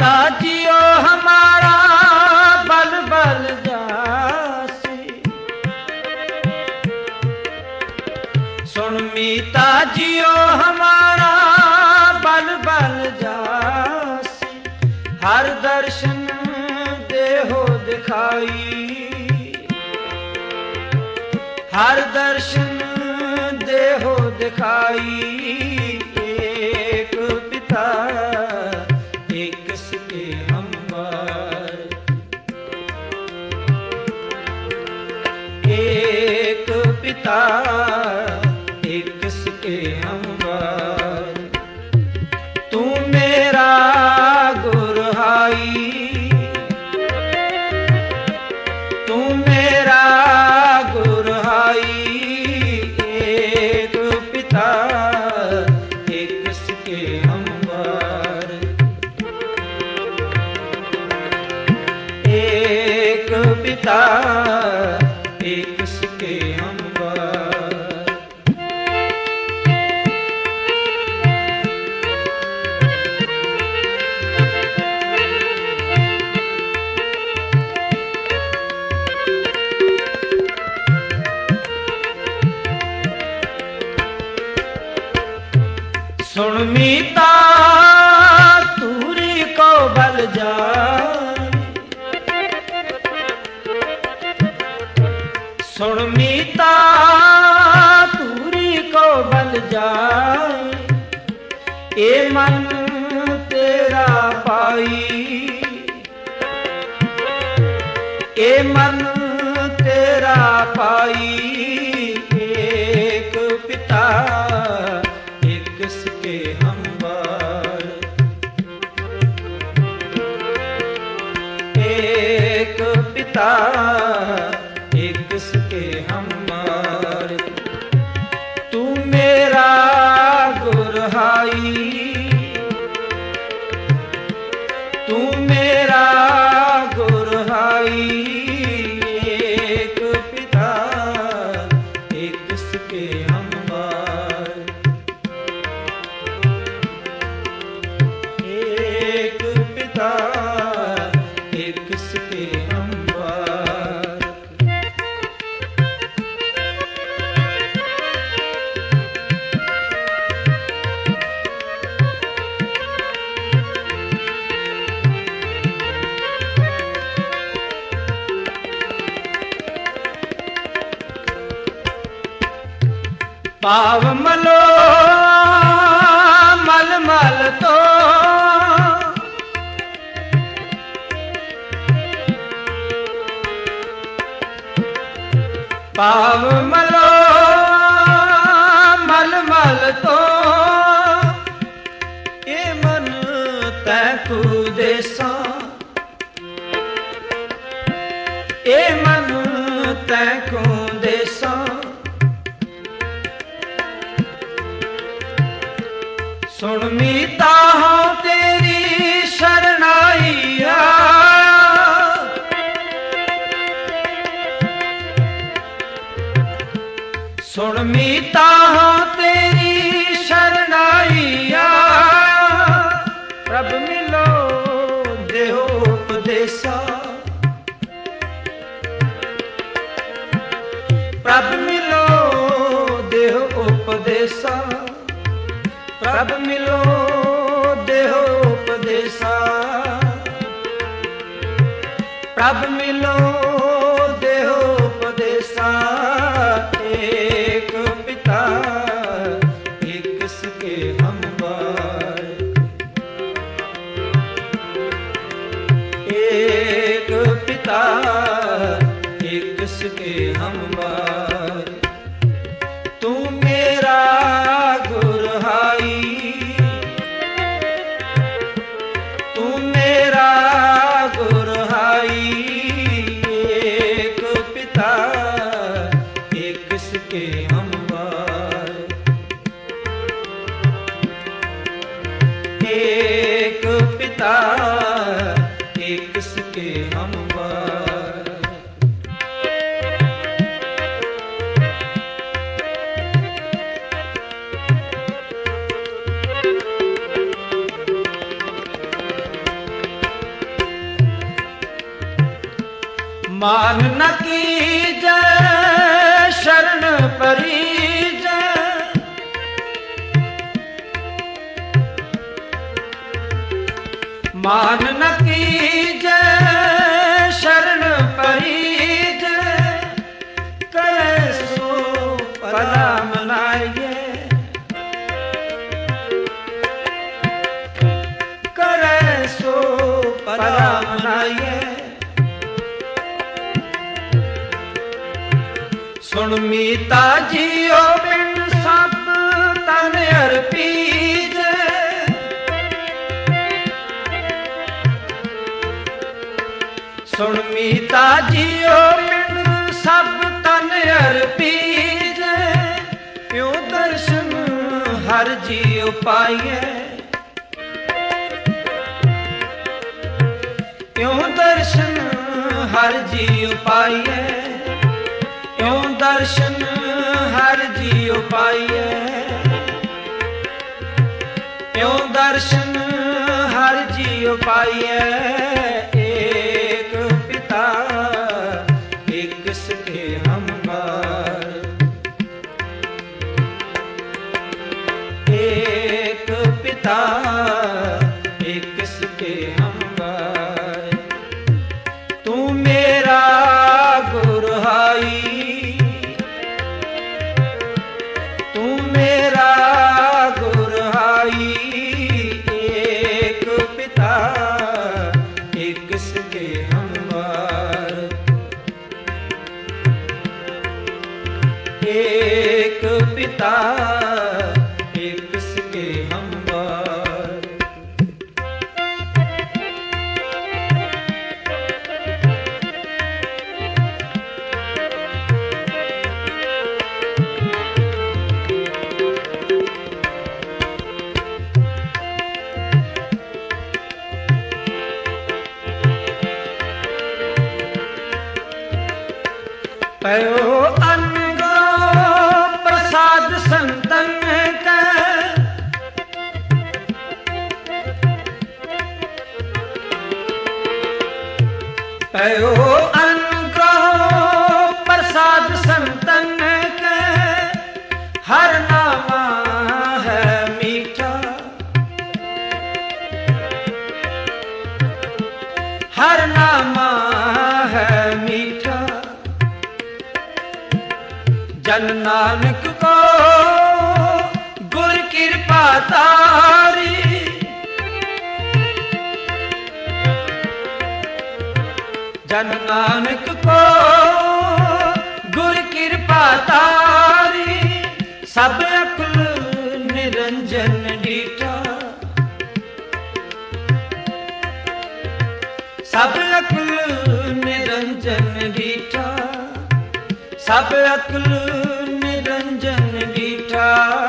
मीता जियो हमारा बल बल जासी। सुन मीता जियो हमारा बल बल जासी। हर दर्शन देहो दिखाई, हर दर्शन देहो दिखाई। एक पिता एक सके हम बार, एक पिता एक सके हम बार। तू मेरा गुरहाई, तू मेरा गुरहाई। एक पिता एक सके हम बार, एक पिता एक सके हम बार। सुन मीता तूरी को बल जाए, सुन मीता तूरी को बल जाए। ए मन तेरा पाई, ए मन तेरा पाई। एक पिता एक सके हम बार, एक पिता एक सके हम बार। तू मेरा गुरहाई, तू मेरा गुरहाई। एक पिता एक सके हम बार, एक पिता एक सके हम बार। पाव मलो मल मल तो, पाव मलो मल मल तो। ये मन तैकू देसा, ये मन तैकू देसा। सुन मीता हूँ तेरी शरणाइया, सुन मीता हूँ तेरी शरणाइया। प्रभ मिलो देहो उपदेसा, प्रभ मिलो देहो उपदेसा। प्रभ मिलो देहो उपदेसा, प्रभ मिलो देहो उपदेसा। एक पिता एक सके हम बार, एक पिता एक सके हम बार। तू मेरा गुरहाई, तू मेरा गुरहाई। एक पिता एक सके हम बार, एक पिता एक सके हम बार। मान न कीजै शरण परीजै, मान न कीजै शरण परीजै, करे सो भला मनाइए, करे सो भला मनाइए। सुन मीता जियो पिंड सब तन अर्पीजै, सुन मीता जियो पिंड सब तन अर्पीजै, यो दर्शन हर जियो पाइए, यो दर्शन हर जियो पाइए, यो दर्शन हर जियो पाइए, यो दर्शन हर जियो पाइए। एक पिता एक सके हम बार, एक पिता एक सके हम बार, तू मेरा गुरहाई, तू मेरा गुरहाई। एक पिता एक सके हम बार, एक पिता एक सके हम बार। पयो अन्न प्रसाद संतन का, पयो अन्न प्रसाद संतन का, हर नामा है मीठा, हर नामा है मीठा। जन नानक को गुर कृपा तारी, जन नानक को गुर कृपा तारी, सब अकुल निरंजन डीठा, सब अकुल निरंजन डीठा, सब अकुल निरंजन डीठा,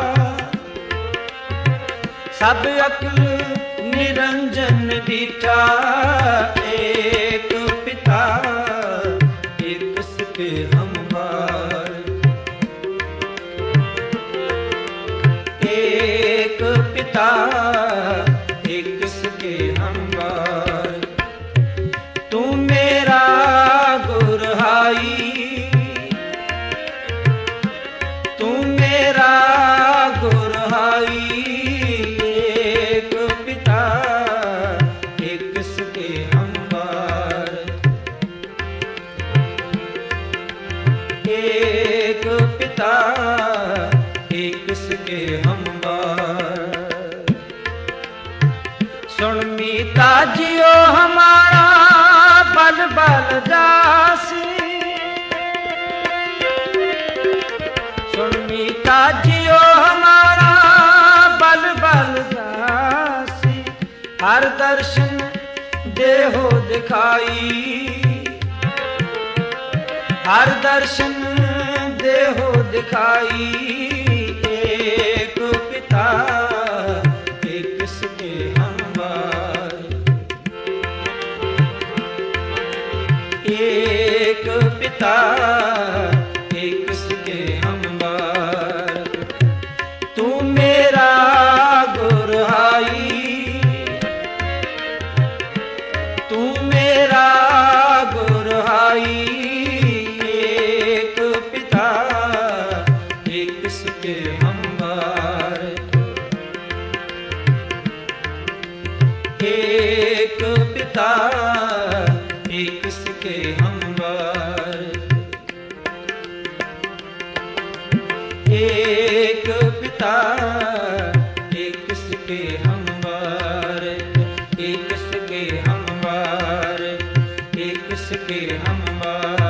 सब अकुल निरंजन डीठा। एक पिता एक सके हम बार, एक पिता एक सके हम बार, तू मेरा गुरहाई, तू मेरा गुरहाई। एक पिता एक सके हम बार, एक पिता एक सके हम बार। सुन मीता जियो हमारा बल बल दासी, सुन मीता जियो हमारा बल बल दासी, हर दर्शन देहो दिखाई, हर दर्शन देहो दिखाई। एक पिता एक सके हम बार, एक पिता एक सके हम बार, तू मेरा गुरहाई, तू मेरा गुरहाई। सके हम बार। एक पिता एक सके हम बार, एक सके हम बार, एक सके हम बार।